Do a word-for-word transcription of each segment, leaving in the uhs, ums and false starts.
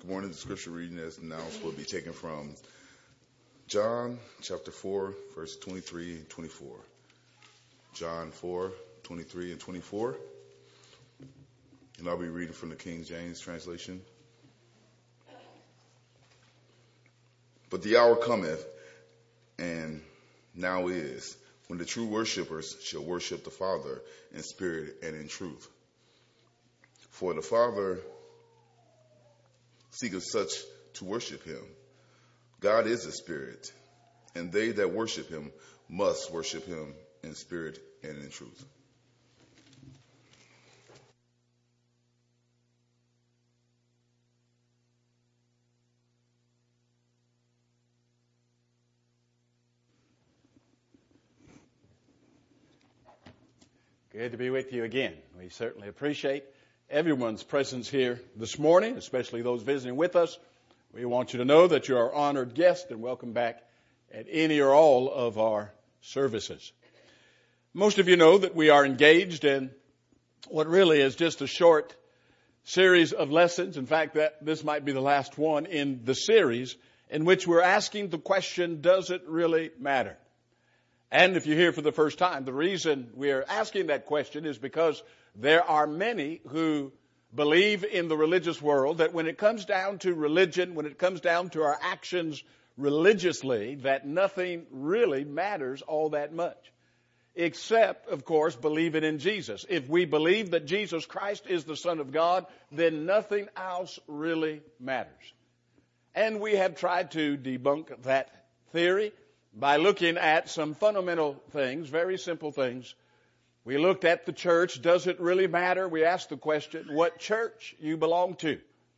Good morning. The scripture reading as announced will be taken from John chapter four, verse twenty-three and twenty-four. John four, twenty-three and twenty-four. And I'll be reading from the King James translation. But the hour cometh, and now is, when the true worshipers shall worship the Father in spirit and in truth. For the Father seeketh such to worship him. God is a spirit, and they that worship him must worship him in spirit and in truth. Good to be with you again. We certainly appreciate everyone's presence here this morning, especially those visiting with us. We want you to know that you're our honored guest and welcome back at any or all of our services. Most of you know that we are engaged in what really is just a short series of lessons. In fact, that this might be the last one in the series in which we're asking the question, does it really matter? And if you're here for the first time, the reason we're asking that question is because there are many who believe in the religious world that when it comes down to religion, when it comes down to our actions religiously, that nothing really matters all that much. Except, of course, believing in Jesus. If we believe that Jesus Christ is the Son of God, then nothing else really matters. And we have tried to debunk that theory by looking at some fundamental things, very simple things. We looked at the church. Does it really matter? We asked the question, what church you belong to?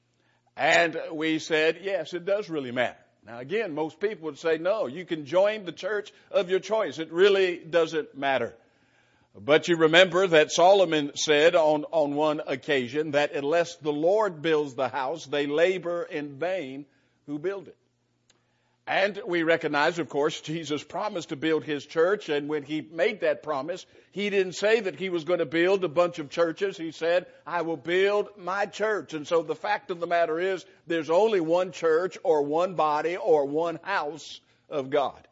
And we said, yes, it does really matter. Now, again, most people would say, no, you can join the church of your choice. It really doesn't matter. But you remember that Solomon said on, on one occasion that unless the Lord builds the house, they labor in vain who build it. And we recognize, of course, Jesus promised to build his church, and when he made that promise, he didn't say that he was going to build a bunch of churches. He said, I will build my church. And so the fact of the matter is, there's only one church or one body or one house of God.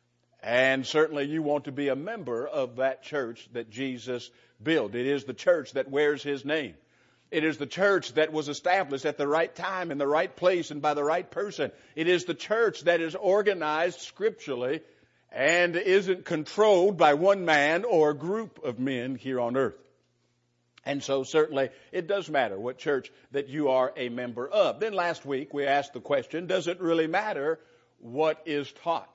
And certainly you want to be a member of that church that Jesus built. It is the church that wears his name. It is the church that was established at the right time, in the right place, and by the right person. It is the church that is organized scripturally and isn't controlled by one man or a group of men here on earth. And so certainly it does matter what church that you are a member of. Then last week we asked the question, does it really matter what is taught?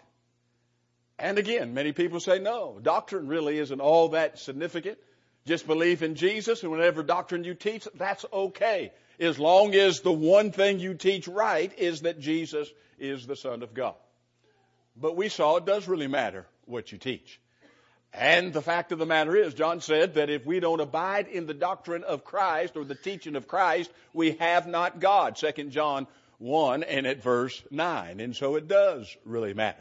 And again, many people say no, doctrine really isn't all that significant. Just believe in Jesus, and whatever doctrine you teach, that's okay. As long as the one thing you teach right is that Jesus is the Son of God. But we saw it does really matter what you teach. And the fact of the matter is, John said that if we don't abide in the doctrine of Christ or the teaching of Christ, we have not God. Second John one and at verse nine. And so it does really matter.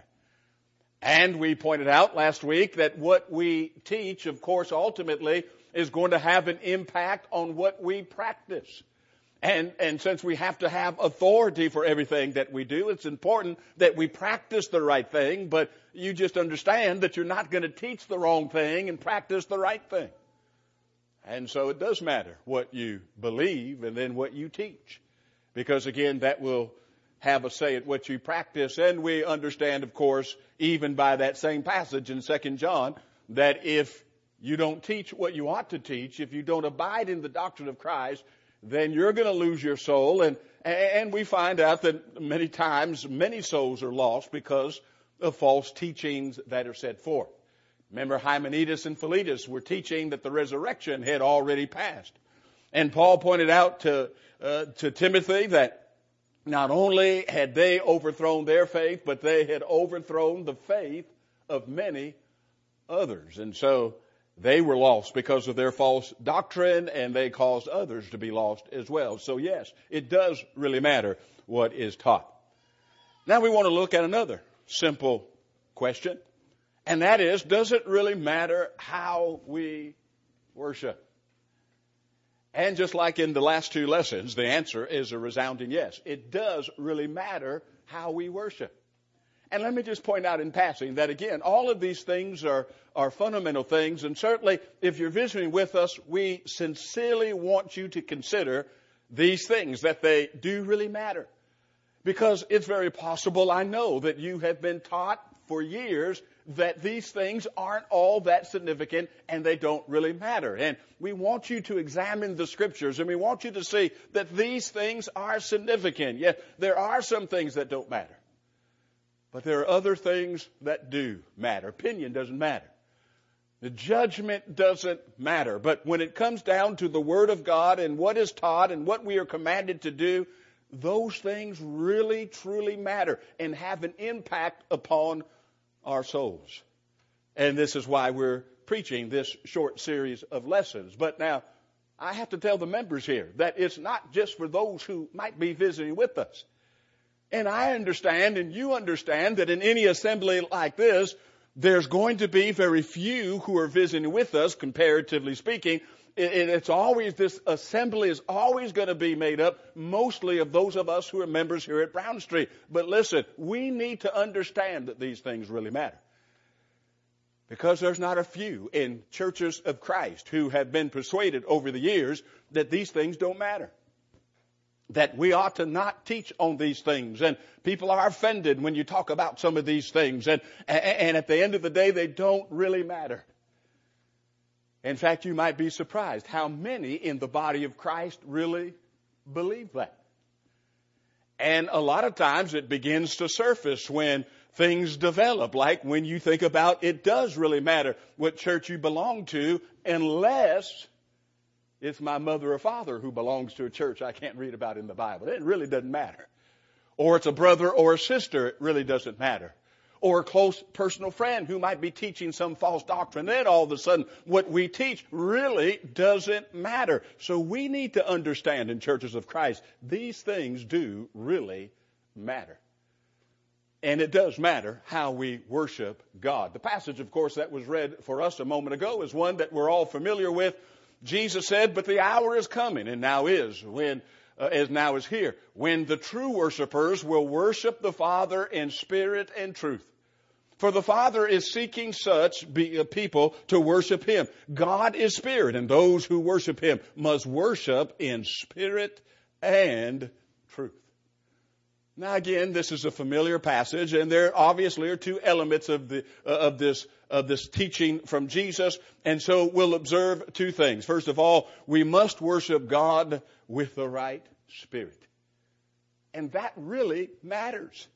And we pointed out last week that what we teach, of course, ultimately is going to have an impact on what we practice. And, and since we have to have authority for everything that we do, it's important that we practice the right thing, but you just understand that you're not going to teach the wrong thing and practice the right thing. And so it does matter what you believe and then what you teach. Because again, that will have a say at what you practice. And we understand, of course, even by that same passage in Second John, that if you don't teach what you ought to teach, if you don't abide in the doctrine of Christ, then you're going to lose your soul. And, and we find out that many times, many souls are lost because of false teachings that are set forth. Remember, Hymenaeus and Philetus were teaching that the resurrection had already passed. And Paul pointed out to, uh, to Timothy that not only had they overthrown their faith, but they had overthrown the faith of many others. And so they were lost because of their false doctrine, and they caused others to be lost as well. So yes, it does really matter what is taught. Now we want to look at another simple question, and that is, does it really matter how we worship? And just like in the last two lessons, the answer is a resounding yes. It does really matter how we worship. And let me just point out in passing that, again, all of these things are, are fundamental things. And certainly, if you're visiting with us, we sincerely want you to consider these things, that they do really matter. Because it's very possible, I know, that you have been taught for years that these things aren't all that significant and they don't really matter. And we want you to examine the Scriptures, and we want you to see that these things are significant. Yes, there are some things that don't matter. But there are other things that do matter. Opinion doesn't matter. The judgment doesn't matter. But when it comes down to the Word of God and what is taught and what we are commanded to do, those things really, truly matter and have an impact upon our souls. And this is why we're preaching this short series of lessons. But now, I have to tell the members here that it's not just for those who might be visiting with us. And I understand, and you understand, that in any assembly like this, there's going to be very few who are visiting with us, comparatively speaking. It's always, this assembly is always going to be made up mostly of those of us who are members here at Brown Street. But listen, we need to understand that these things really matter. Because there's not a few in churches of Christ who have been persuaded over the years that these things don't matter. That we ought to not teach on these things. And people are offended when you talk about some of these things. And, and at the end of the day, they don't really matter. In fact, you might be surprised how many in the body of Christ really believe that. And a lot of times it begins to surface when things develop, like when you think about it does really matter what church you belong to, unless it's my mother or father who belongs to a church I can't read about in the Bible. It really doesn't matter. Or it's a brother or a sister. It really doesn't matter. Or a close personal friend who might be teaching some false doctrine. Then all of a sudden, what we teach really doesn't matter. So we need to understand in churches of Christ, these things do really matter. And it does matter how we worship God. The passage, of course, that was read for us a moment ago is one that we're all familiar with. Jesus said, but the hour is coming, and now is, when Uh, as now is here, when the true worshipers will worship the Father in spirit and truth. For the Father is seeking such be, uh, people to worship Him. God is spirit, and those who worship Him must worship in spirit and truth. Now again, this is a familiar passage, and there obviously are two elements of the uh, of this of this teaching from Jesus, and so we'll observe two things. First of all, we must worship God with the right spirit, and that really matters.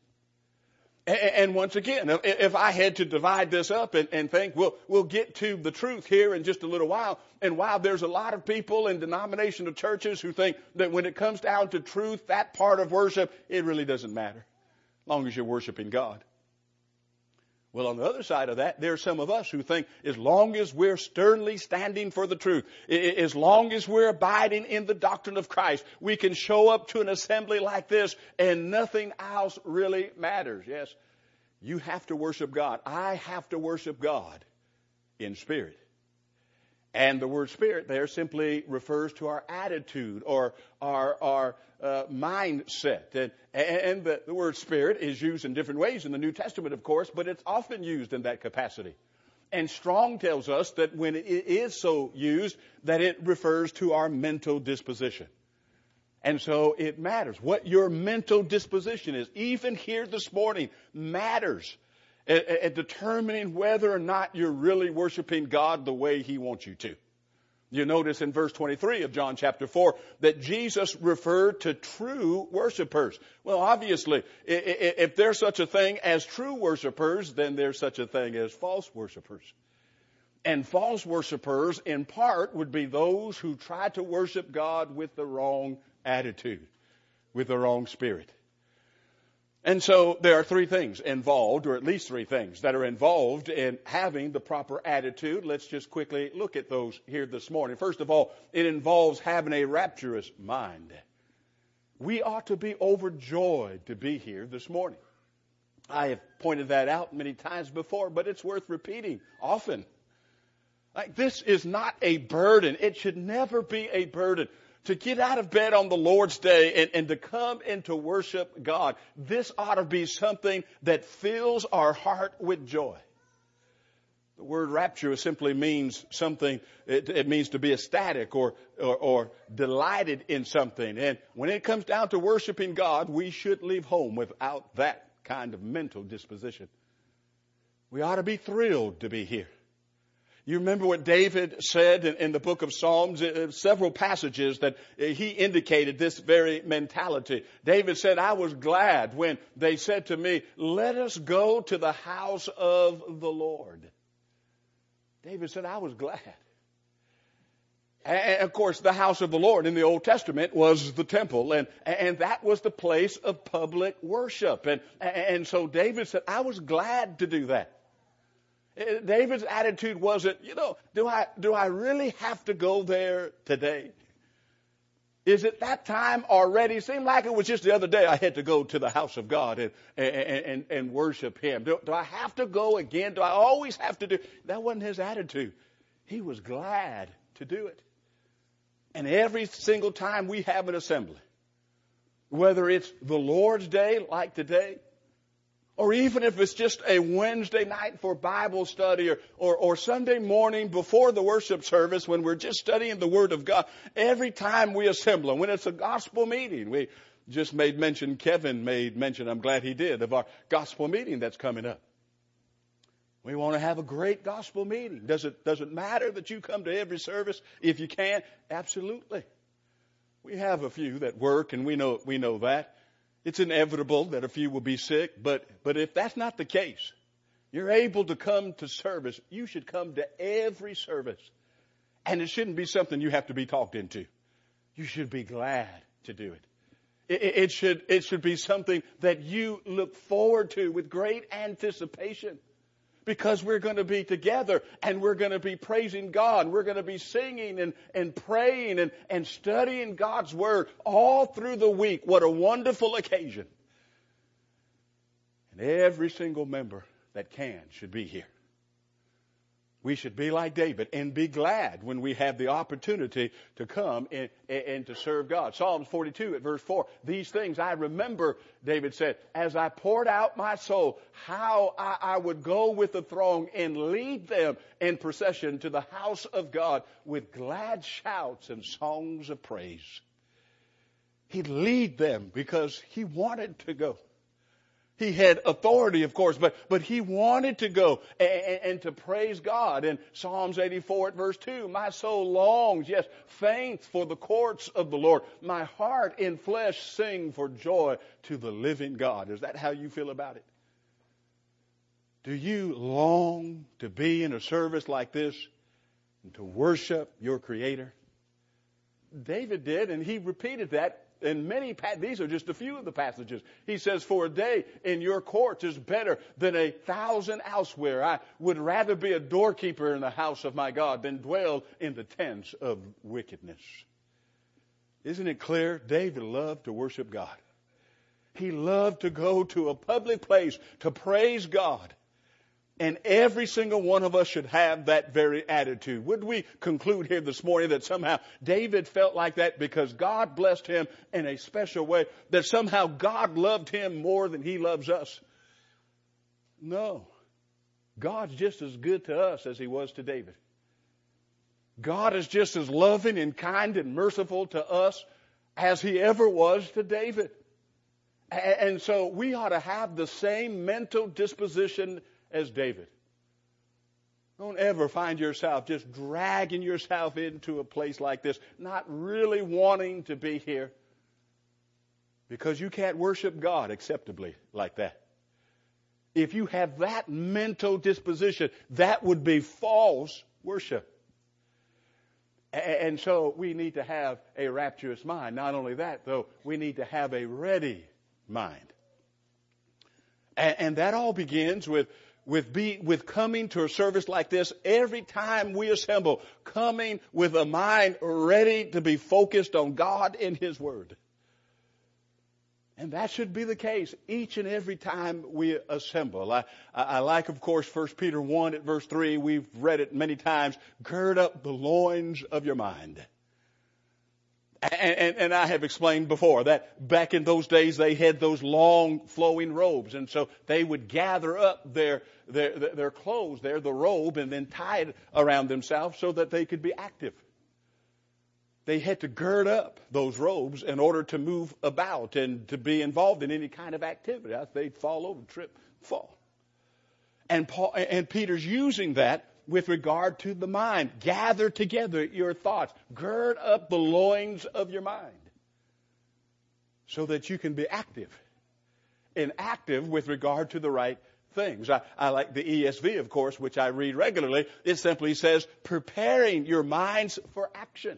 And once again, if I had to divide this up and, and think, we'll, we'll get to the truth here in just a little while. And while there's a lot of people in denominational churches who think that when it comes down to truth, that part of worship, it really doesn't matter, as long as you're worshiping God. Well, on the other side of that, there are some of us who think as long as we're sternly standing for the truth, as long as we're abiding in the doctrine of Christ, we can show up to an assembly like this and nothing else really matters. Yes, you have to worship God. I have to worship God in spirit. And the word spirit there simply refers to our attitude or our, our uh, mindset. And, and the, the word spirit is used in different ways in the New Testament, of course, but it's often used in that capacity. And Strong tells us that when it is so used, that it refers to our mental disposition. And so it matters. What your mental disposition is, even here this morning, matters. At, at determining whether or not you're really worshiping God the way He wants you to. You notice in verse twenty-three of John chapter four that Jesus referred to true worshipers. Well, obviously, if there's such a thing as true worshipers, then there's such a thing as false worshipers. And false worshipers, in part, would be those who try to worship God with the wrong attitude, with the wrong spirit. And so there are three things involved, or at least three things that are involved in having the proper attitude. Let's just quickly look at those here this morning. First of all, it involves having a rapturous mind. We ought to be overjoyed to be here this morning. I have pointed that out many times before, but it's worth repeating often. Like, this is not a burden. It should never be a burden. To get out of bed on the Lord's Day and, and to come and to worship God, this ought to be something that fills our heart with joy. The word rapture simply means something, it, it means to be ecstatic or, or, or delighted in something. And when it comes down to worshiping God, we should leave home without that kind of mental disposition. We ought to be thrilled to be here. You remember what David said in, in the book of Psalms, uh, several passages that uh, he indicated this very mentality. David said, I was glad when they said to me, let us go to the house of the Lord. David said, I was glad. And of course, the house of the Lord in the Old Testament was the temple, and, and that was the place of public worship. And, and so David said, I was glad to do that. David's attitude wasn't, you know, do I, do I really have to go there today? Is it that time already? It seemed like it was just the other day I had to go to the house of God and, and, and, and worship Him. Do, do I have to go again? Do I always have to do? That wasn't his attitude. He was glad to do it. And every single time we have an assembly, whether it's the Lord's Day like today, or even if it's just a Wednesday night for Bible study, or, or, or Sunday morning before the worship service when we're just studying the Word of God, every time we assemble, when it's a gospel meeting, we just made mention, Kevin made mention, I'm glad he did, of our gospel meeting that's coming up. We want to have a great gospel meeting. Does it, does it matter that you come to every service if you can? Absolutely. We have a few that work, and we know, we know that. It's inevitable that a few will be sick, but, but if that's not the case, you're able to come to service, you should come to every service. And it shouldn't be something you have to be talked into. You should be glad to do it. It, it, should, it should be something that you look forward to with great anticipation. Because we're going to be together and we're going to be praising God. We're going to be singing and, and praying and, and studying God's Word all through the week. What a wonderful occasion. And every single member that can should be here. We should be like David and be glad when we have the opportunity to come and, and to serve God. Psalms forty-two at verse four. These things I remember, David said, as I poured out my soul, how I, I would go with the throng and lead them in procession to the house of God with glad shouts and songs of praise. He'd lead them because he wanted to go. He had authority, of course, but, but he wanted to go and, and, and to praise God. In Psalms eighty-four at verse two, my soul longs, yes, faints for the courts of the Lord. My heart in flesh sing for joy to the living God. Is that how you feel about it? Do you long to be in a service like this and to worship your Creator? David did, and he repeated that. And many, these are just a few of the passages. He says, for a day in your courts is better than a thousand elsewhere. I would rather be a doorkeeper in the house of my God than dwell in the tents of wickedness. Isn't it clear? David loved to worship God. He loved to go to a public place to praise God. And every single one of us should have that very attitude. Would we conclude here this morning that somehow David felt like that because God blessed him in a special way, that somehow God loved him more than he loves us? No. God's just as good to us as he was to David. God is just as loving and kind and merciful to us as he ever was to David. And so we ought to have the same mental disposition as David. Don't ever find yourself just dragging yourself into a place like this, not really wanting to be here, because you can't worship God acceptably like that. If you have that mental disposition, that would be false worship. And so we need to have a rapturous mind. Not only that, though, we need to have a ready mind. And that all begins with With, be, with coming to a service like this every time we assemble, coming with a mind ready to be focused on God and His Word. And that should be the case each and every time we assemble. I, I, I like, of course, First Peter one at verse three. We've read it many times. Gird up the loins of your mind. And, and, and I have explained before that back in those days they had those long flowing robes. And so they would gather up their, their, their clothes there, the robe, and then tie it around themselves so that they could be active. They had to gird up those robes in order to move about and to be involved in any kind of activity. They'd fall over, trip, fall. And Paul, and Peter's using that with regard to the mind. Gather together your thoughts. Gird up the loins of your mind so that you can be active. And active with regard to the right things. I, I like the E S V, of course, which I read regularly. It simply says, preparing your minds for action.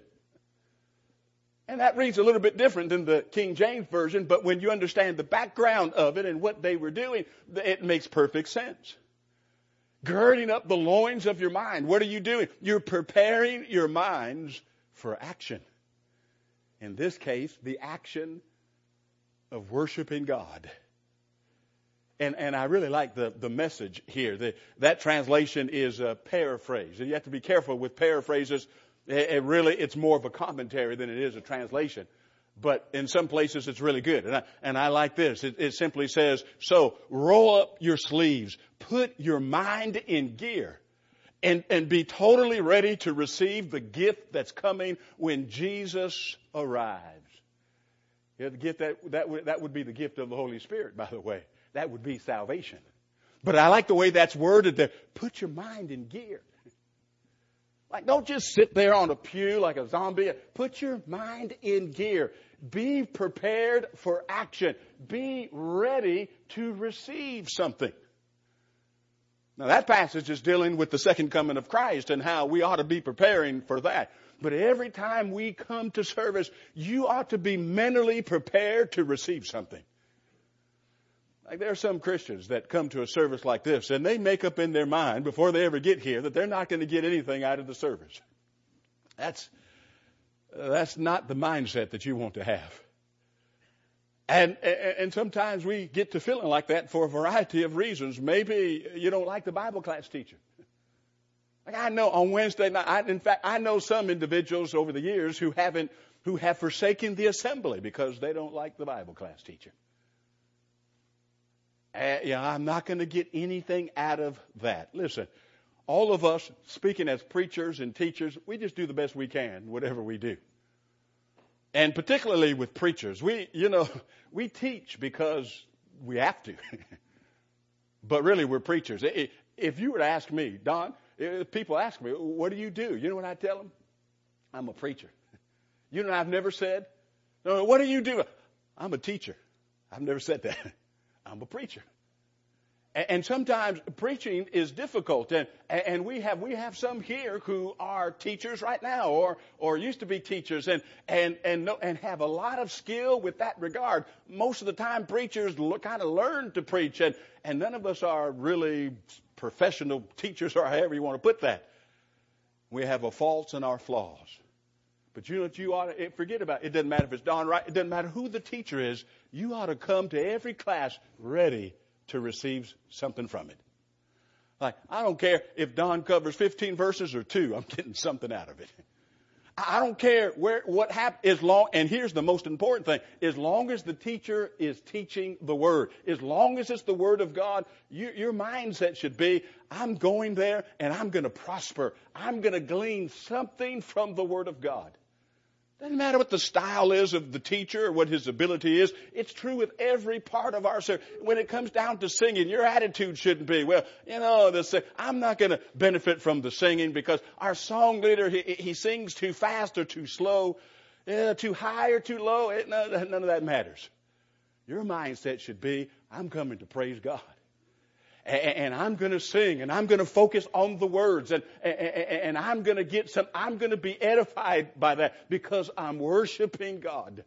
And that reads a little bit different than the King James Version, but when you understand the background of it and what they were doing, it makes perfect sense. Girding up the loins of your mind. What are you doing? You're preparing your minds for action. In this case, the action of worshiping God. And, and I really like the, the message here. The, that translation is a paraphrase. And you have to be careful with paraphrases. It, it really, it's more of a commentary than it is a translation. But in some places it's really good. And I, and I like this. It, it simply says, so roll up your sleeves, put your mind in gear, and, and be totally ready to receive the gift that's coming when Jesus arrives. You have to get that, that would, that would be the gift of the Holy Spirit, by the way. That would be salvation. But I like the way that's worded there. Put your mind in gear. Like, don't just sit there on a pew like a zombie. Put your mind in gear. Be prepared for action. Be ready to receive something. Now, that passage is dealing with the second coming of Christ and how we ought to be preparing for that. But every time we come to service, you ought to be mentally prepared to receive something. Like, there are some Christians that come to a service like this, and they make up in their mind before they ever get here that they're not going to get anything out of the service. That's, uh, that's not the mindset that you want to have. And, and sometimes we get to feeling like that for a variety of reasons. Maybe you don't like the Bible class teacher. Like, I know on Wednesday night, I, in fact, I know some individuals over the years who haven't, who have forsaken the assembly because they don't like the Bible class teacher. Uh, yeah, I'm not going to get anything out of that. Listen, all of us, speaking as preachers and teachers, we just do the best we can, whatever we do. And particularly with preachers, we, you know, we teach because we have to. But really, we're preachers. If you were to ask me, Don, if people ask me, what do you do? You know what I tell them? I'm a preacher. You know what I've never said? No, what do you do? I'm a teacher. I've never said that. I'm a preacher. And sometimes preaching is difficult. And, and we have, we have some here who are teachers right now or, or used to be teachers and, and, and, know, and have a lot of skill with that regard. Most of the time preachers kind of learn to preach and, and none of us are really professional teachers or however you want to put that. We have our faults and our flaws. But you know what you ought to forget about? It doesn't matter if it's Don Wright. It doesn't matter who the teacher is. You ought to come to every class ready to receive something from it. Like, I don't care if Don covers fifteen verses or two. I'm getting something out of it. I don't care where what happens as long. And here's the most important thing: as long as the teacher is teaching the Word, as long as it's the Word of God, you, your mindset should be: I'm going there and I'm going to prosper. I'm going to glean something from the Word of God. Doesn't matter what the style is of the teacher or what his ability is. It's true with every part of our service. When it comes down to singing, your attitude shouldn't be, well, you know, this, I'm not going to benefit from the singing because our song leader, he, he sings too fast or too slow, uh, too high or too low. It, none, none of that matters. Your mindset should be, I'm coming to praise God. And I'm going to sing, and I'm going to focus on the words, and, and, and I'm going to get some, I'm going to be edified by that because I'm worshiping God.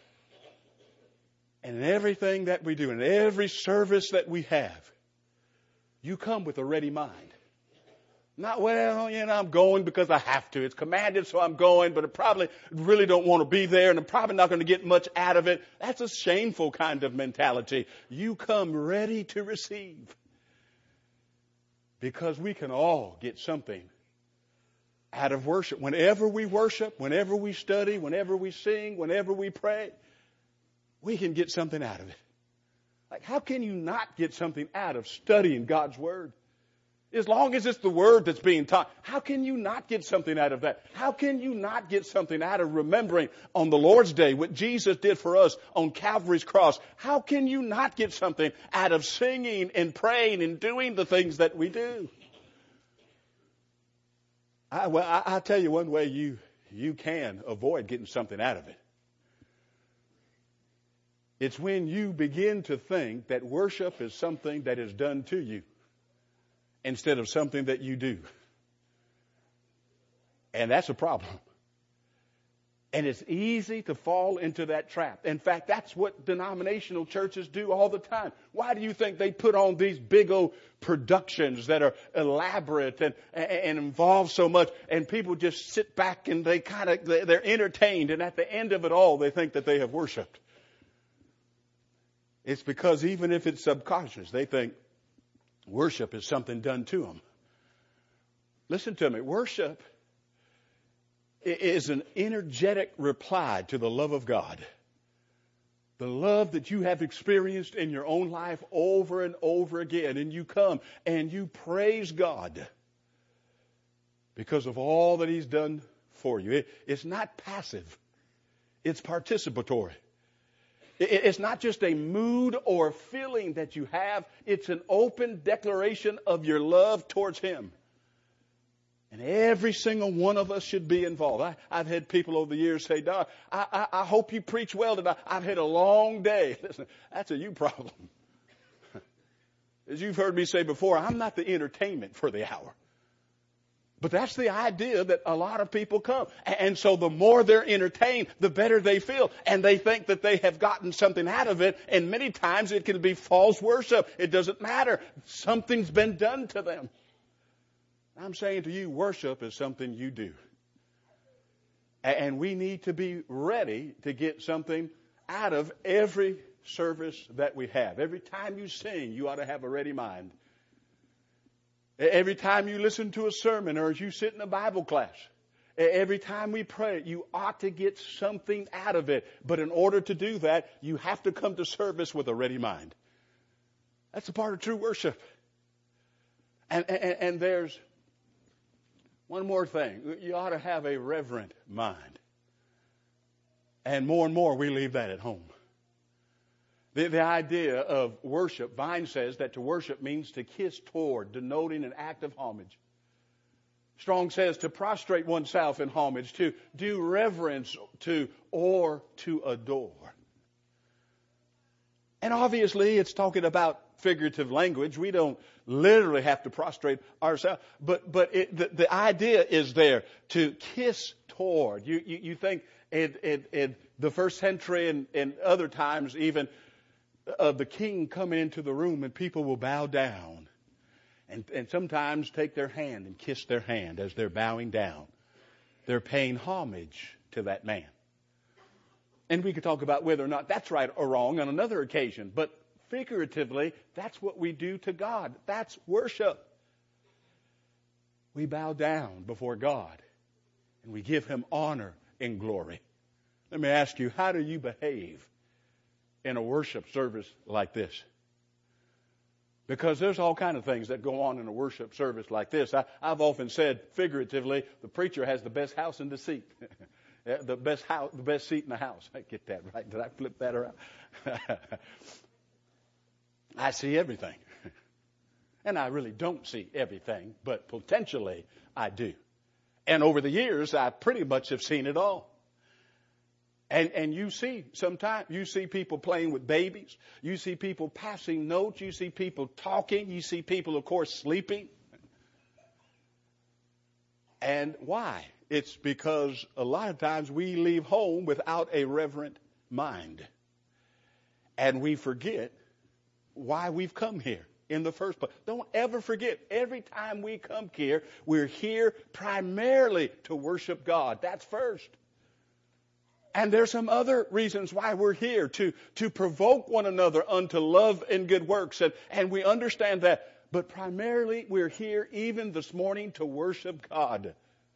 And in everything that we do, in every service that we have, you come with a ready mind. Not, well, you know, I'm going because I have to. It's commanded, so I'm going, but I probably really don't want to be there, and I'm probably not going to get much out of it. That's a shameful kind of mentality. You come ready to receive. Because we can all get something out of worship. Whenever we worship, whenever we study, whenever we sing, whenever we pray, we can get something out of it. Like, how can you not get something out of studying God's Word? As long as it's the Word that's being taught, how can you not get something out of that? How can you not get something out of remembering on the Lord's Day what Jesus did for us on Calvary's cross? How can you not get something out of singing and praying and doing the things that we do? I, well, I, I'll tell you one way you, you can avoid getting something out of it. It's when you begin to think that worship is something that is done to you instead of something that you do. And that's a problem. And it's easy to fall into that trap. In fact, that's what denominational churches do all the time. Why do you think they put on these big old productions that are elaborate and, and involve so much, and people just sit back and they kind of, they're entertained, and at the end of it all, they think that they have worshiped. It's because even if it's subconscious, they think worship is something done to them. Listen to me. Worship is an energetic reply to the love of God. The love that you have experienced in your own life over and over again. And you come and you praise God because of all that He's done for you. It, it's not passive. It's participatory. It's not just a mood or feeling that you have. It's an open declaration of your love towards Him. And every single one of us should be involved. I, I've had people over the years say, Doc, I, I, I hope you preach well tonight. I've had a long day. Listen, that's a you problem. As you've heard me say before, I'm not the entertainment for the hour. But that's the idea that a lot of people come. And so the more they're entertained, the better they feel. And they think that they have gotten something out of it. And many times it can be false worship. It doesn't matter. Something's been done to them. I'm saying to you, worship is something you do. And we need to be ready to get something out of every service that we have. Every time you sing, you ought to have a ready mind. Every time you listen to a sermon or as you sit in a Bible class, every time we pray, you ought to get something out of it. But in order to do that, you have to come to service with a ready mind. That's a part of true worship. And, and, and there's one more thing. You ought to have a reverent mind. And more and more, we leave that at home. The, the idea of worship, Vine says that to worship means to kiss toward, denoting an act of homage. Strong says to prostrate oneself in homage, to do reverence to, or to adore. And obviously it's talking about figurative language. We don't literally have to prostrate ourselves. But, but it, the, the idea is there to kiss toward. You, you, you think in, in, in the first century and, and other times even, of the king coming into the room and people will bow down and, and sometimes take their hand and kiss their hand as they're bowing down. They're paying homage to that man. And we could talk about whether or not that's right or wrong on another occasion. But figuratively, that's what we do to God. That's worship. We bow down before God and we give Him honor and glory. Let me ask you, how do you behave in a worship service like this? Because there's all kinds of things that go on in a worship service like this. I, I've often said figuratively, the preacher has the best house in the seat. the best house, the best seat in the house. I get that right. Did I flip that around? I see everything. And I really don't see everything, but potentially I do. And over the years, I pretty much have seen it all. And, and you see, sometimes you see people playing with babies. You see people passing notes. You see people talking. You see people, of course, sleeping. And why? It's because a lot of times we leave home without a reverent mind. And we forget why we've come here in the first place. Don't ever forget, every time we come here, we're here primarily to worship God. That's first. And there's some other reasons why we're here, to, to provoke one another unto love and good works. And, and we understand that. But primarily, we're here even this morning to worship God.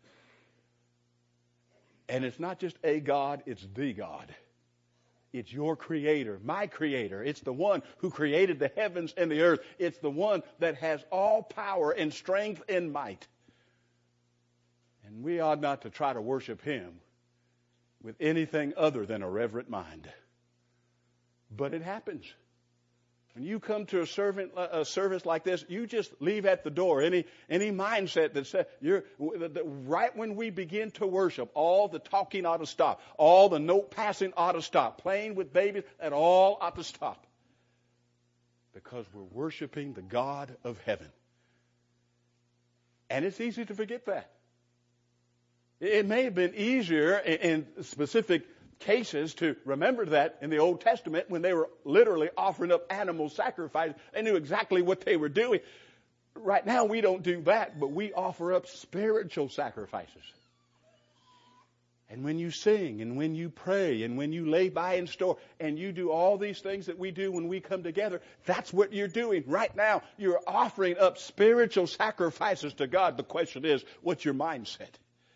And it's not just a God, it's the God. It's your Creator, my Creator. It's the one who created the heavens and the earth. It's the one that has all power and strength and might. And we ought not to try to worship Him with anything other than a reverent mind. But it happens. When you come to a, servant, a service like this, you just leave at the door any any mindset that says, you're, right when we begin to worship, all the talking ought to stop. All the note passing ought to stop. Playing with babies, that all ought to stop. Because we're worshiping the God of heaven. And it's easy to forget that. It may have been easier in specific cases to remember that in the Old Testament when they were literally offering up animal sacrifice. They knew exactly what they were doing. Right now we don't do that, but we offer up spiritual sacrifices. And when you sing and when you pray and when you lay by in store and you do all these things that we do when we come together, that's what you're doing. Right now you're offering up spiritual sacrifices to God. The question is, what's your mindset?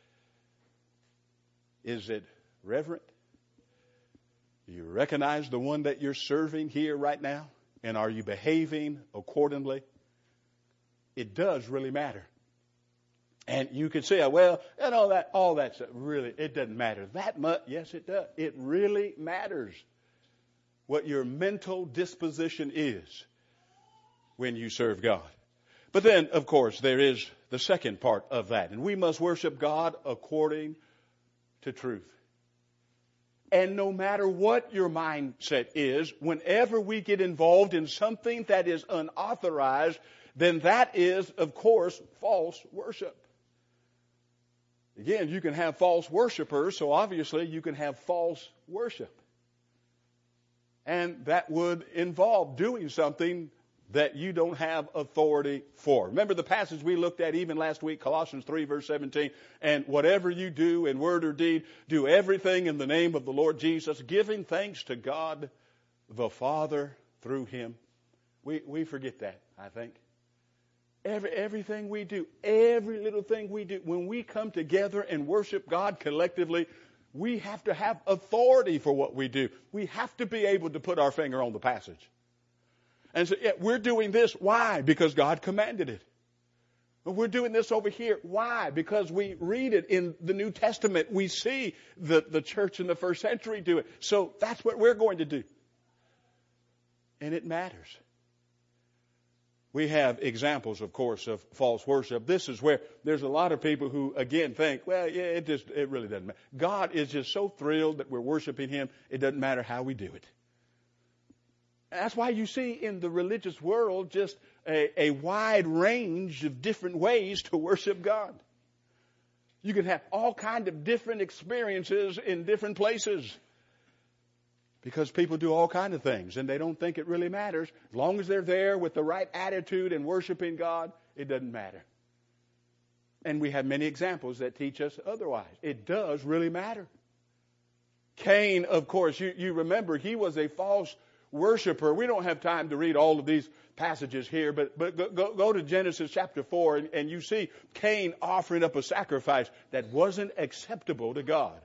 Is it reverent? Do you recognize the one that you're serving here right now? And are you behaving accordingly? It does really matter. And you could say, well, and all that, all that stuff, really, it doesn't matter that much. Yes, it does. It really matters what your mental disposition is when you serve God. But then, of course, there is the second part of that. And we must worship God according to truth. And no matter what your mindset is, whenever we get involved in something that is unauthorized, then that is, of course, false worship. Again, you can have false worshipers, so obviously you can have false worship. And that would involve doing something that you don't have authority for. Remember the passage we looked at even last week, Colossians three, verse seventeen. And whatever you do in word or deed, do everything in the name of the Lord Jesus, giving thanks to God the Father through Him. We we forget that, I think. Every, everything we do, every little thing we do, when we come together and worship God collectively, we have to have authority for what we do. We have to be able to put our finger on the passage. And so yeah, we're doing this. Why? Because God commanded it. We're doing this over here. Why? Because we read it in the New Testament. We see the, the church in the first century do it. So that's what we're going to do. And it matters. We have examples, of course, of false worship. This is where there's a lot of people who, again, think, well, yeah, it just, it really doesn't matter. God is just so thrilled that we're worshiping Him, it doesn't matter how we do it. That's why you see in the religious world just a, a wide range of different ways to worship God. You can have all kinds of different experiences in different places. Because people do all kinds of things and they don't think it really matters. As long as they're there with the right attitude and worshiping God, it doesn't matter. And we have many examples that teach us otherwise. It does really matter. Cain, of course, you, you remember he was a false worshiper. We don't have time to read all of these passages here, but, but go, go to Genesis chapter four and, and you see Cain offering up a sacrifice that wasn't acceptable to God.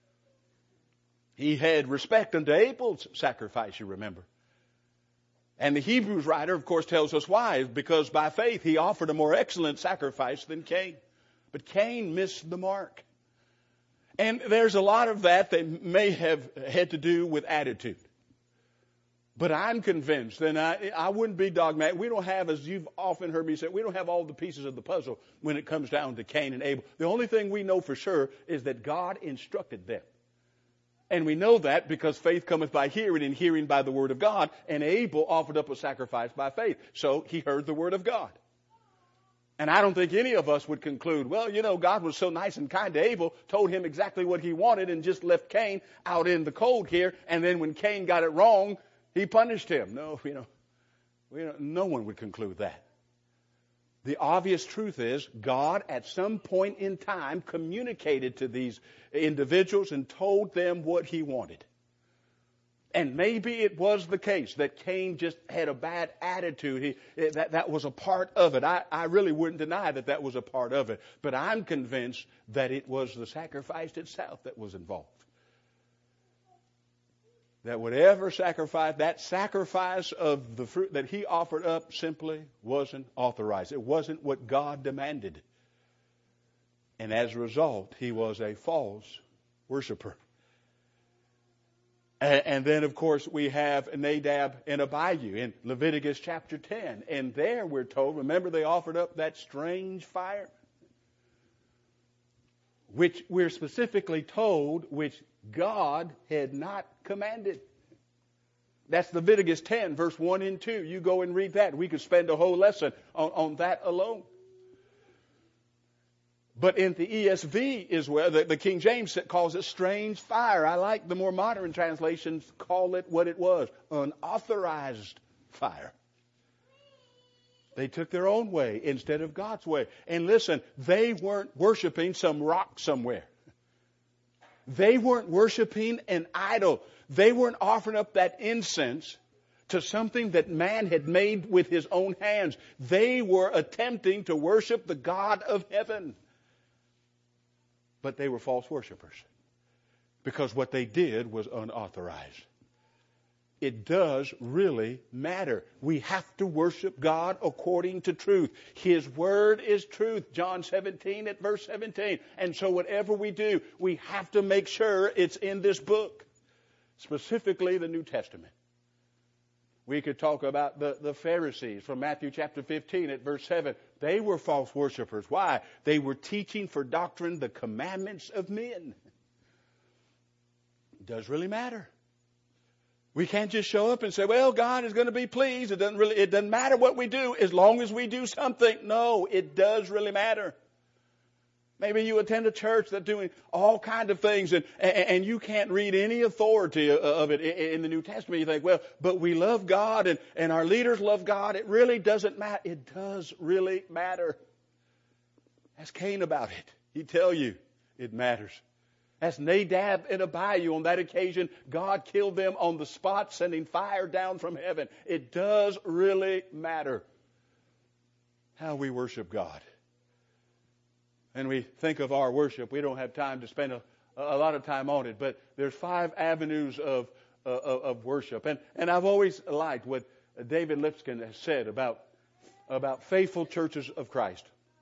He had respect unto Abel's sacrifice, you remember. And the Hebrews writer, of course, tells us why. Because by faith he offered a more excellent sacrifice than Cain. But Cain missed the mark. And there's a lot of that that may have had to do with attitude. But I'm convinced, and I, I wouldn't be dogmatic. We don't have, as you've often heard me say, we don't have all the pieces of the puzzle when it comes down to Cain and Abel. The only thing we know for sure is that God instructed them. And we know that because faith cometh by hearing, and hearing by the word of God. And Abel offered up a sacrifice by faith. So he heard the word of God. And I don't think any of us would conclude, well, you know, God was so nice and kind to Abel, told him exactly what he wanted, and just left Cain out in the cold here. And then when Cain got it wrong, he punished him. No, you know, We don't, no one would conclude that. The obvious truth is God at some point in time communicated to these individuals and told them what he wanted. And maybe it was the case that Cain just had a bad attitude. He, that, that was a part of it. I, I really wouldn't deny that that was a part of it. But I'm convinced that it was the sacrifice itself that was involved. That whatever sacrifice, that sacrifice of the fruit that he offered up simply wasn't authorized. It wasn't what God demanded. And as a result, he was a false worshiper. And, and then, of course, we have Nadab and Abihu in Leviticus chapter ten. And there we're told, remember they offered up that strange fire? Which we're specifically told, which God had not commanded. That's Leviticus ten, verse one and two. You go and read that. We could spend a whole lesson on, on that alone. But in the E S V is where the, the King James calls it strange fire. I like the more modern translations call it what it was, unauthorized fire. They took their own way instead of God's way. And listen, they weren't worshiping some rock somewhere. They weren't worshiping an idol. They weren't offering up that incense to something that man had made with his own hands. They were attempting to worship the God of heaven. But they were false worshipers because what they did was unauthorized. It does really matter. We have to worship God according to truth. His word is truth. John seventeen at verse seventeen. And so whatever we do, we have to make sure it's in this book, specifically the New Testament. We could talk about the, the Pharisees from Matthew chapter fifteen at verse seven. They were false worshipers. Why? They were teaching for doctrine the commandments of men. It does really matter. We can't just show up and say, well, God is going to be pleased. It doesn't really, it doesn't matter what we do as long as we do something. No, it does really matter. Maybe you attend a church that's doing all kinds of things and, and you can't read any authority of it in the New Testament. You think, well, but we love God and, and our leaders love God. It really doesn't matter. It does really matter. Ask Cain about it. He'd tell you it matters. That's Nadab and Abihu. On that occasion, God killed them on the spot, sending fire down from heaven. It does really matter how we worship God. And we think of our worship. We don't have time to spend a, a lot of time on it, but there's five avenues of, uh, of worship. And, and I've always liked what David Lipscomb has said about, about faithful churches of Christ.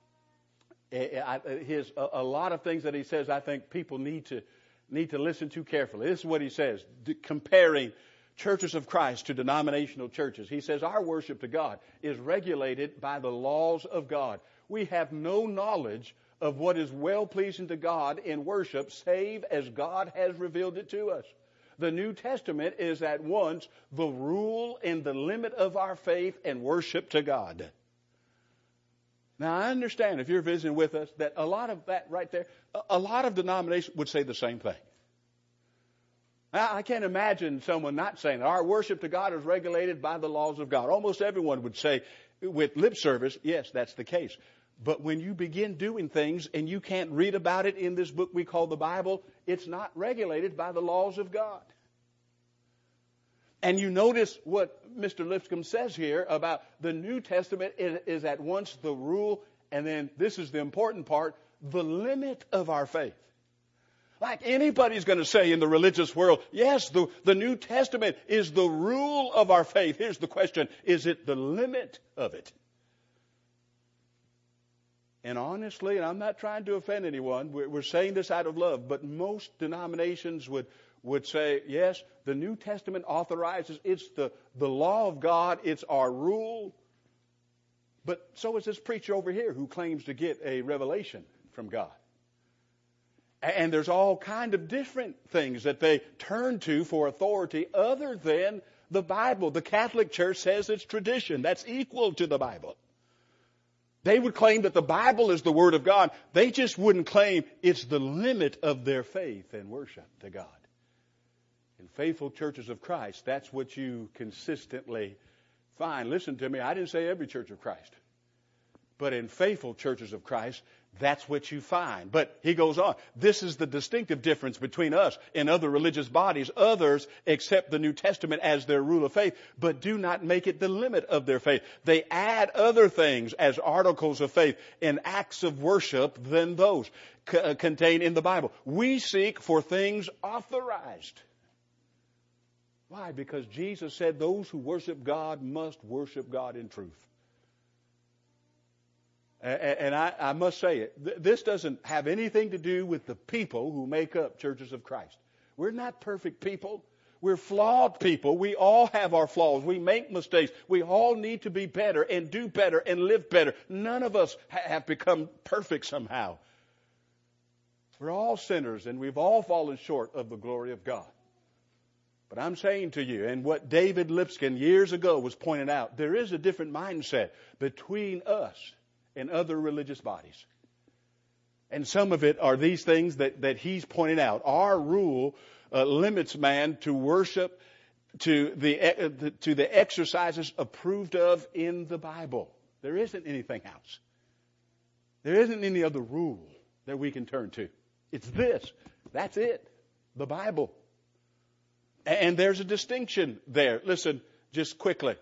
His, a, a lot of things that he says, I think people need to need to listen to carefully. This is what he says, comparing churches of Christ to denominational churches. He says our worship to God is regulated by the laws of God. We have no knowledge of what is well-pleasing to God in worship, save as God has revealed it to us. The New Testament is at once the rule and the limit of our faith and worship to God. Now, I understand if you're visiting with us that a lot of that right there, a lot of denominations would say the same thing. Now, I can't imagine someone not saying our worship to God is regulated by the laws of God. Almost everyone would say with lip service, yes, that's the case. But when you begin doing things and you can't read about it in this book we call the Bible, it's not regulated by the laws of God. And you notice what Mister Lipscomb says here about the New Testament is, is at once the rule, and then this is the important part, the limit of our faith. Like anybody's going to say in the religious world, yes, the, the New Testament is the rule of our faith. Here's the question, is it the limit of it? And honestly, and I'm not trying to offend anyone, we're, we're saying this out of love, but most denominations would would say, yes, the New Testament authorizes, it's the, the law of God, it's our rule. But so is this preacher over here who claims to get a revelation from God. And there's all kind of different things that they turn to for authority other than the Bible. The Catholic Church says it's tradition. That's equal to the Bible. They would claim that the Bible is the Word of God. They just wouldn't claim it's the limit of their faith and worship to God. In faithful churches of Christ, that's what you consistently find, listen to me, I didn't say every church of Christ. But in faithful churches of Christ, that's what you find. But he goes on. This is the distinctive difference between us and other religious bodies. Others accept the New Testament as their rule of faith, but do not make it the limit of their faith. They add other things as articles of faith and acts of worship than those c- uh, contained in the Bible. We seek for things authorized. Why? Because Jesus said those who worship God must worship God in truth. And I, I must say it, this doesn't have anything to do with the people who make up churches of Christ. We're not perfect people. We're flawed people. We all have our flaws. We make mistakes. We all need to be better and do better and live better. None of us have become perfect somehow. We're all sinners and we've all fallen short of the glory of God. But I'm saying to you, and what David Lipskin years ago was pointing out, there is a different mindset between us and other religious bodies. And some of it are these things that, that he's pointed out. Our rule uh, limits man to worship to the, uh, the to the exercises approved of in the Bible. There isn't anything else. There isn't any other rule that we can turn to. It's this. That's it. The Bible. And there's a distinction there. Listen, just quickly.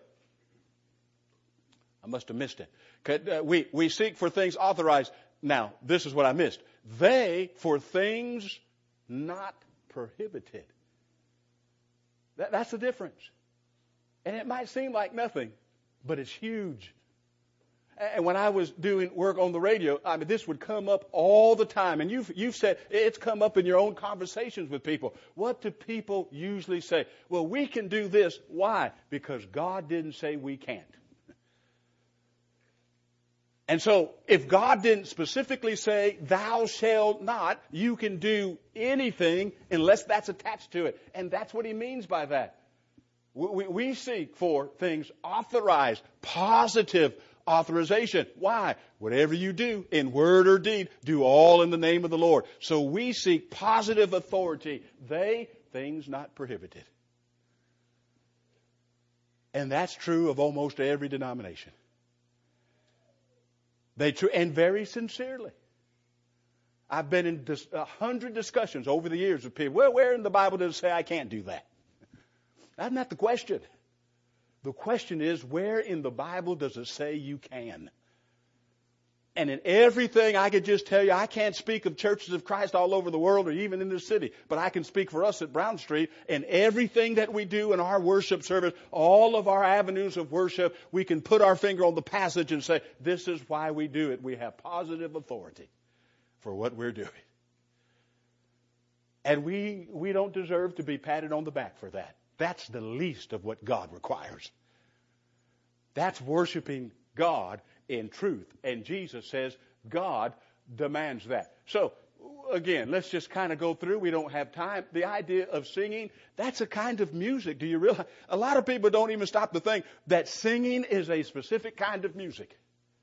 I must have missed it. We, we seek for things authorized. Now, this is what I missed. They for things not prohibited. That, that's the difference. And it might seem like nothing, but it's huge. And when I was doing work on the radio, I mean, this would come up all the time. And you've, you've said it's come up in your own conversations with people. What do people usually say? Well, we can do this. Why? Because God didn't say we can't. And so, if God didn't specifically say, thou shalt not, you can do anything unless that's attached to it. And that's what he means by that. We, we seek for things authorized, positive authorization. Why? Whatever you do, in word or deed, do all in the name of the Lord. So we seek positive authority. They, things not prohibited. And that's true of almost every denomination. They tr- and very sincerely. I've been in dis- a hundred discussions over the years with people. Well, where in the Bible does it say I can't do that? That's not the question. The question is, where in the Bible does it say you can? And in everything, I could just tell you, I can't speak of churches of Christ all over the world or even in this city, but I can speak for us at Brown Street. And everything that we do in our worship service, all of our avenues of worship, we can put our finger on the passage and say, this is why we do it. We have positive authority for what we're doing. And we, we don't deserve to be patted on the back for that. That's the least of what God requires. That's worshiping God in truth. And Jesus says God demands that. So, again, let's just kind of go through. We don't have time. The idea of singing, that's a kind of music. Do you realize? A lot of people don't even stop to think that singing is a specific kind of music.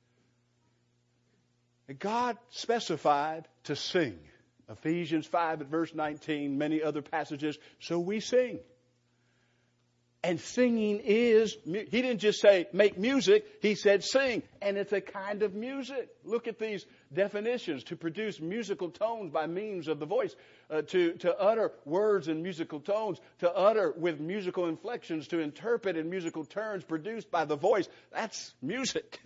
God specified to sing. Ephesians five at verse nineteen, many other passages. So we sing. And singing is, he didn't just say make music, he said sing. And it's a kind of music. Look at these definitions. To produce musical tones by means of the voice. Uh, to, to utter words in musical tones. To utter with musical inflections. To interpret in musical terms produced by the voice. That's music.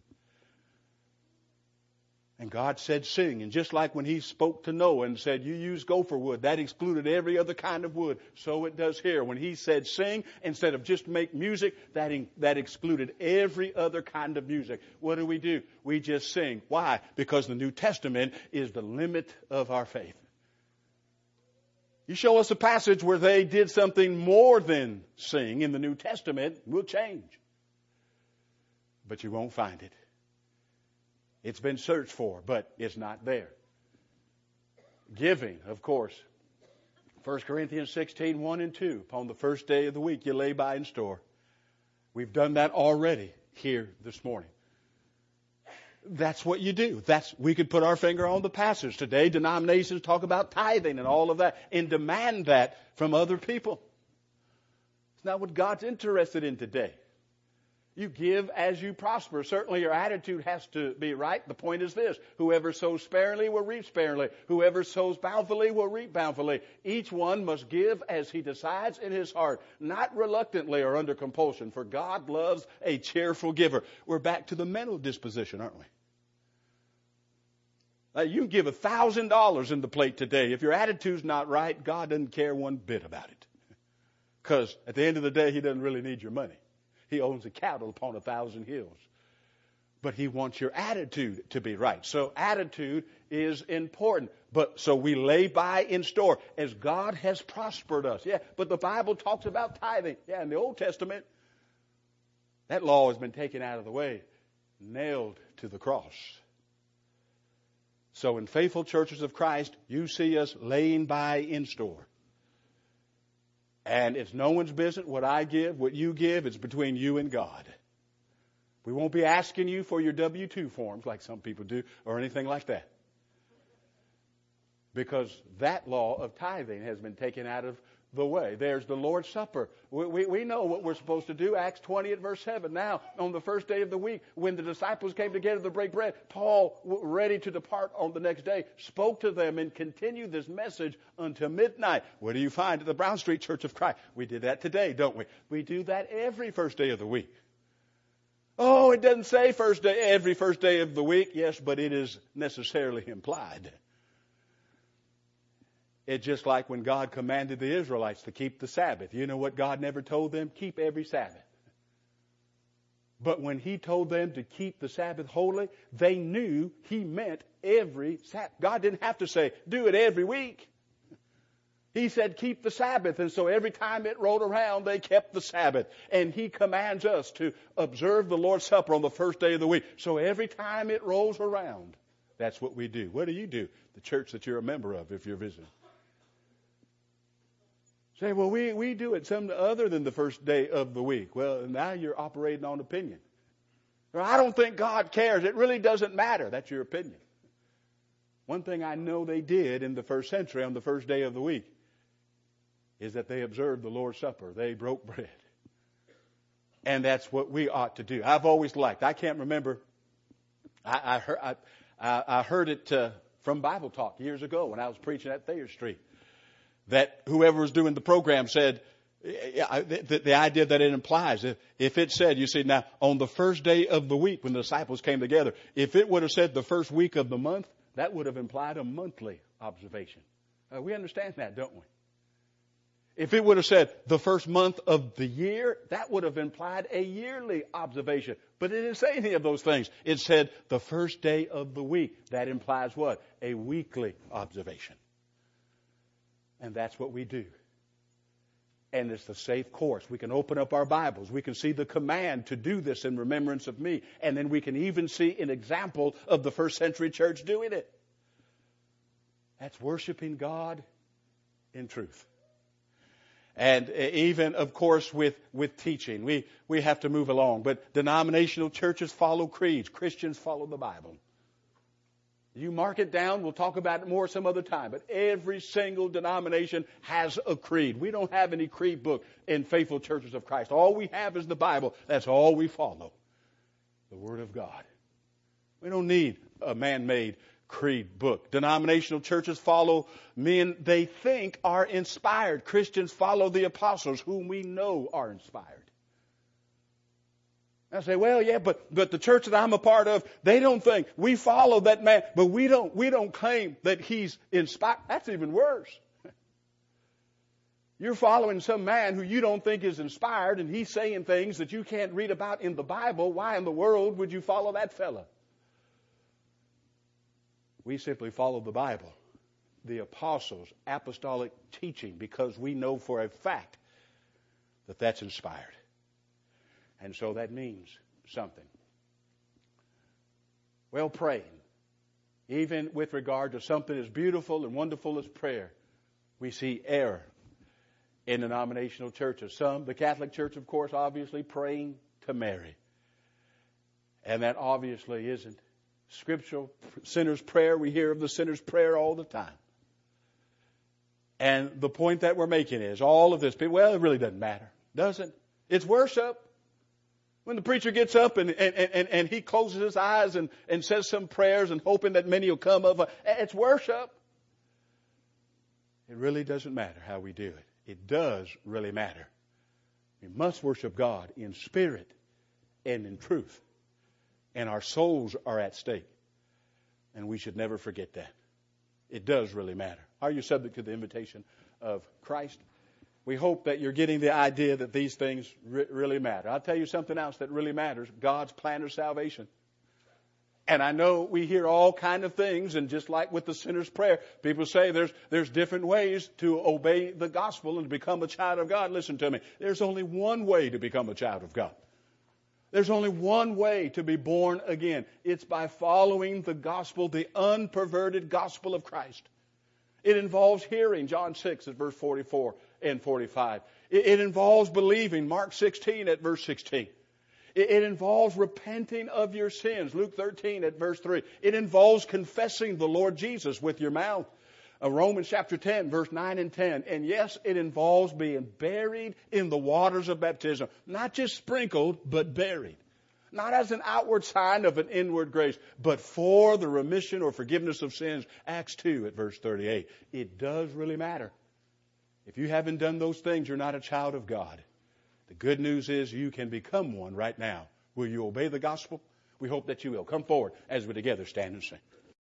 And God said sing. And just like when he spoke to Noah and said, you use gopher wood, that excluded every other kind of wood. So it does here. When he said sing, instead of just make music, that, in, that excluded every other kind of music. What do we do? We just sing. Why? Because the New Testament is the limit of our faith. You show us a passage where they did something more than sing in the New Testament, we'll change. But you won't find it. It's been searched for, but it's not there. Giving, of course. First Corinthians sixteen, one and two. Upon the first day of the week, you lay by and store. We've done that already here this morning. That's what you do. That's, we could put our finger on the passage. Today, denominations talk about tithing and all of that and demand that from other people. It's not what God's interested in today. You give as you prosper. Certainly your attitude has to be right. The point is this: whoever sows sparingly will reap sparingly. Whoever sows bountifully will reap bountifully. Each one must give as he decides in his heart, not reluctantly or under compulsion, for God loves a cheerful giver. We're back to the mental disposition, aren't we? Now, you can give a thousand dollars in the plate today. If your attitude's not right, God doesn't care one bit about it. Because at the end of the day, He doesn't really need your money. He owns a cattle upon a thousand hills. But He wants your attitude to be right. So attitude is important. But so we lay by in store as God has prospered us. Yeah, but the Bible talks about tithing. Yeah, in the Old Testament, that law has been taken out of the way, nailed to the cross. So in faithful churches of Christ, you see us laying by in store. And it's no one's business what I give, what you give. It's between you and God. We won't be asking you for your W two forms like some people do or anything like that. Because that law of tithing has been taken out of the way. There's the Lord's Supper. We, we, we know what we're supposed to do. Acts twenty at verse seven. Now, on the first day of the week, when the disciples came together to break bread, Paul, ready to depart on the next day, spoke to them and continued this message until midnight. What do you find at the Brown Street Church of Christ? We did that today, don't we? We do that every first day of the week. Oh, it doesn't say first day, every first day of the week. Yes, but it is necessarily implied. It's just like when God commanded the Israelites to keep the Sabbath. You know what God never told them? Keep every Sabbath. But when He told them to keep the Sabbath holy, they knew He meant every Sabbath. God didn't have to say, do it every week. He said, keep the Sabbath. And so every time it rolled around, they kept the Sabbath. And He commands us to observe the Lord's Supper on the first day of the week. So every time it rolls around, that's what we do. What do you do? The church that you're a member of, if you're visiting. Say, well, we, we do it some other than the first day of the week. Well, now you're operating on opinion. Or, I don't think God cares. It really doesn't matter. That's your opinion. One thing I know they did in the first century on the first day of the week is that they observed the Lord's Supper. They broke bread. And that's what we ought to do. I've always liked, I can't remember, I, I, heard, I, I heard it uh, from Bible Talk years ago when I was preaching at Thayer Street. That whoever was doing the program said, the, the idea that it implies, if, if it said, you see, now, on the first day of the week when the disciples came together, if it would have said the first week of the month, that would have implied a monthly observation. Uh, we understand that, don't we? If it would have said the first month of the year, that would have implied a yearly observation. But it didn't say any of those things. It said the first day of the week. That implies what? A weekly observation. And that's what we do. And it's the safe course. We can open up our Bibles. We can see the command to do this in remembrance of me. And then we can even see an example of the first century church doing it. That's worshiping God in truth. And even, of course, with, with teaching. We, we have to move along. But denominational churches follow creeds. Christians follow the Bible. You mark it down. We'll talk about it more some other time. But every single denomination has a creed. We don't have any creed book in faithful churches of Christ. All we have is the Bible. That's all we follow. The Word of God. We don't need a man-made creed book. Denominational churches follow men they think are inspired. Christians follow the apostles whom we know are inspired. I say, well, yeah, but, but the church that I'm a part of, they don't think. We follow that man, but we don't, we don't claim that he's inspired. That's even worse. You're following some man who you don't think is inspired, and he's saying things that you can't read about in the Bible. Why in the world would you follow that fella? We simply follow the Bible, the apostles' apostolic teaching, because we know for a fact that that's inspired. And so that means something. Well, praying, even with regard to something as beautiful and wonderful as prayer, we see error in denominational churches. Some, the Catholic Church, of course, obviously praying to Mary. And that obviously isn't scriptural. Sinner's prayer, we hear of the sinner's prayer all the time. And the point that we're making is all of this, well, it really doesn't matter, does it? It's worship. When the preacher gets up and, and, and, and he closes his eyes and, and says some prayers and hoping that many will come of, it's worship. It really doesn't matter how we do it. It does really matter. We must worship God in spirit and in truth. And our souls are at stake. And we should never forget that. It does really matter. Are you subject to the invitation of Christ? We hope that you're getting the idea that these things re- really matter. I'll tell you something else that really matters. God's plan of salvation. And I know we hear all kind of things, and just like with the sinner's prayer, people say there's there's different ways to obey the gospel and to become a child of God. Listen to me. There's only one way to become a child of God. There's only one way to be born again. It's by following the gospel, the unperverted gospel of Christ. It involves hearing, John six at verse forty-four and forty-five. It, it involves believing, Mark sixteen at verse sixteen. It, it involves repenting of your sins, Luke thirteen at verse three. It involves confessing the Lord Jesus with your mouth, uh, Romans chapter ten, verse nine and ten. And yes, it involves being buried in the waters of baptism. Not just sprinkled, but buried. Not as an outward sign of an inward grace, but for the remission or forgiveness of sins. Acts two at verse thirty-eight. It does really matter. If you haven't done those things, you're not a child of God. The good news is you can become one right now. Will you obey the gospel? We hope that you will. Come forward as we together stand and sing.